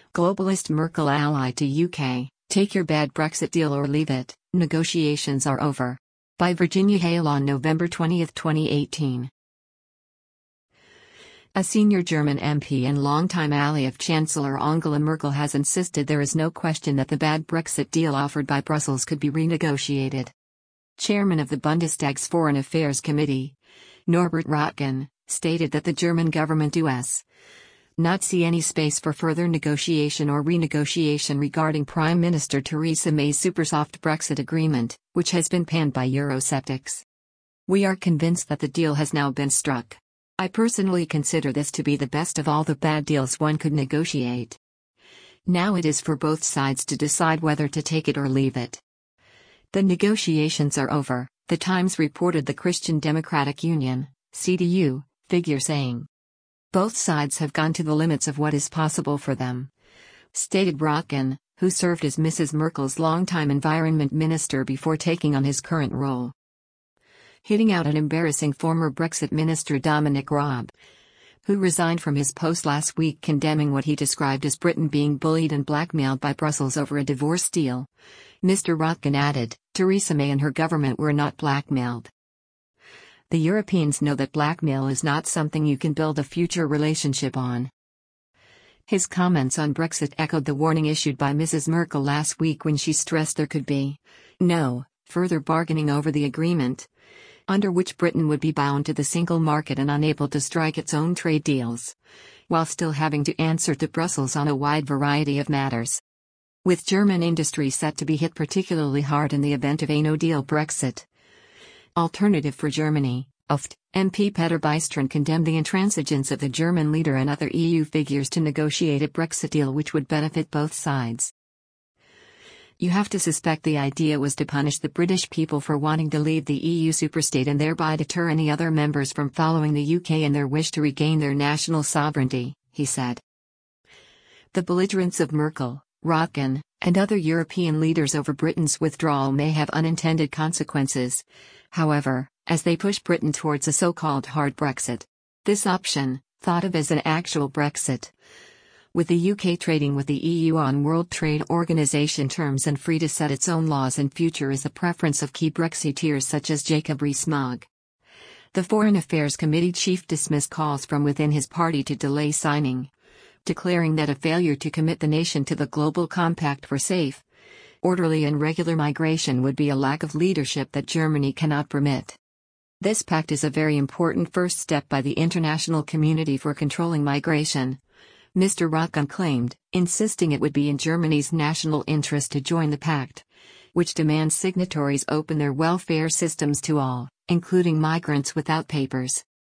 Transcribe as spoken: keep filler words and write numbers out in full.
Globalist Merkel ally to U K, take your bad Brexit deal or leave it, negotiations are over. By Virginia Hale on November twentieth, twenty eighteen. A senior German M P and longtime ally of Chancellor Angela Merkel has insisted there is no question that the bad Brexit deal offered by Brussels could be renegotiated. Chairman of the Bundestag's Foreign Affairs Committee, Norbert Röttgen, stated that the German government does not see any space for further negotiation or renegotiation regarding Prime Minister Theresa May's super soft Brexit agreement, which has been panned by Eurosceptics. We are convinced that the deal has now been struck. I personally consider this to be the best of all the bad deals one could negotiate. Now it is for both sides to decide whether to take it or leave it. The negotiations are over, The Times reported the Christian Democratic Union, C D U, figure saying. Both sides have gone to the limits of what is possible for them, stated Röttgen, who served as Missus Merkel's longtime environment minister before taking on his current role. Hitting out an embarrassing former Brexit minister Dominic Raab, who resigned from his post last week condemning what he described as Britain being bullied and blackmailed by Brussels over a divorce deal. Mister Röttgen added, Theresa May and her government were not blackmailed. The Europeans know that blackmail is not something you can build a future relationship on. His comments on Brexit echoed the warning issued by Missus Merkel last week when she stressed there could be no further bargaining over the agreement, under which Britain would be bound to the single market and unable to strike its own trade deals, while still having to answer to Brussels on a wide variety of matters. With German industry set to be hit particularly hard in the event of a no-deal Brexit. Alternative for Germany, U F T, M P Peter Bystrom condemned the intransigence of the German leader and other E U figures to negotiate a Brexit deal which would benefit both sides. You have to suspect the idea was to punish the British people for wanting to leave the E U superstate and thereby deter any other members from following the U K in their wish to regain their national sovereignty, he said. The belligerence of Merkel, Röttgen, and other European leaders over Britain's withdrawal may have unintended consequences, however, as they push Britain towards a so-called hard Brexit. This option, thought of as an actual Brexit, with the U K trading with the E U on World Trade Organization terms and free to set its own laws and future, is the preference of key Brexiteers such as Jacob Rees-Mogg. The Foreign Affairs Committee chief dismissed calls from within his party to delay signing, declaring that a failure to commit the nation to the global compact for safe, orderly and regular migration would be a lack of leadership that Germany cannot permit. This pact is a very important first step by the international community for controlling migration, Mister Röttgen claimed, insisting it would be in Germany's national interest to join the pact, which demands signatories open their welfare systems to all, including migrants without papers.